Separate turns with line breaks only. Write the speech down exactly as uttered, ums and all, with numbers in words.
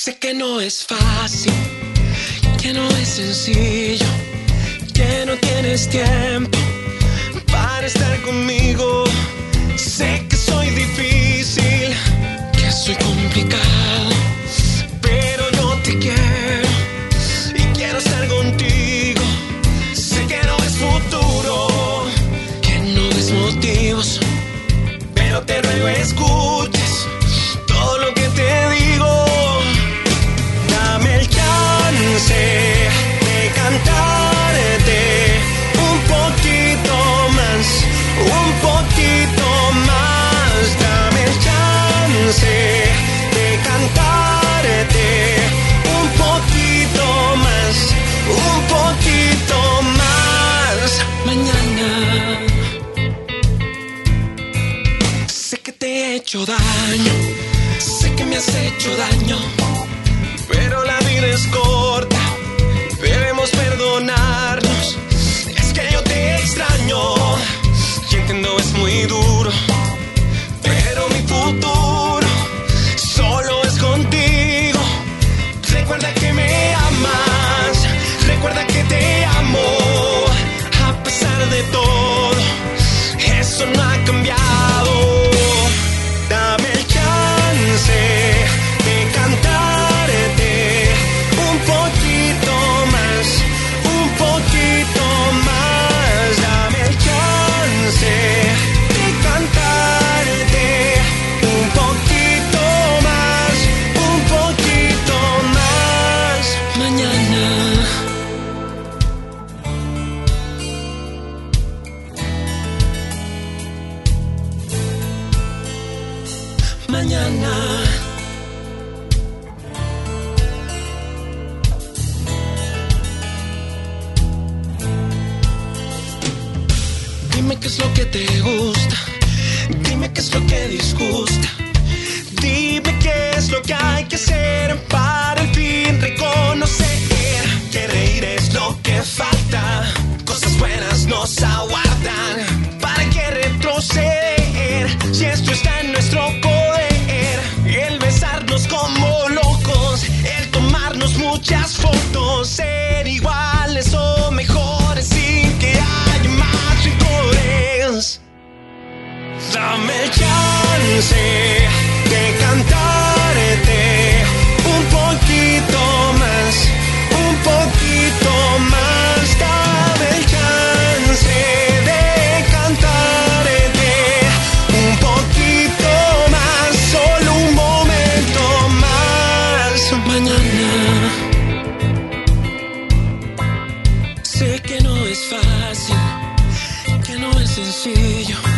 Sé que no es fácil, que no es sencillo, que no tienes tiempo para estar conmigo. Sé que soy difícil, que soy complicado, pero yo te quiero y quiero estar contigo. Sé que no es futuro, que no des motivos, pero te ruego escuches todo lo que te digo. Dame el chance de cantarte un poquito más, un poquito más. Dame el chance de cantarte un poquito más, un poquito más. Mañana sé que te he hecho daño, sé que me has hecho daño, pero la vida es corta, debemos perdonarnos. Es que yo te extraño y entiendo es muy duro, pero mi futuro solo es contigo. Recuerda que me amas, recuerda que te amo, a pesar de todo, eso no ha cambiado. Dame el chance de cantarte un poquito más, un poquito más. Dame el chance de cantarte un poquito más, un poquito más. Mañana Mañana dime qué es lo que te gusta, dime qué es lo que disgusta, dime qué es lo que hay que hacer para al fin reconocer que reír es lo que falta, cosas buenas nos aguardan. ¿Para qué retroceder si esto está en nuestro poder? El besarnos como locos, el tomarnos muchas fotos, ser iguales o mejores sin que haya más rencores. Dame el chance de cantarte un poquito más, un poquito más. Dame el chance de cantarte un poquito más, solo un momento más. Mañana sé que no es fácil, que no es sencillo,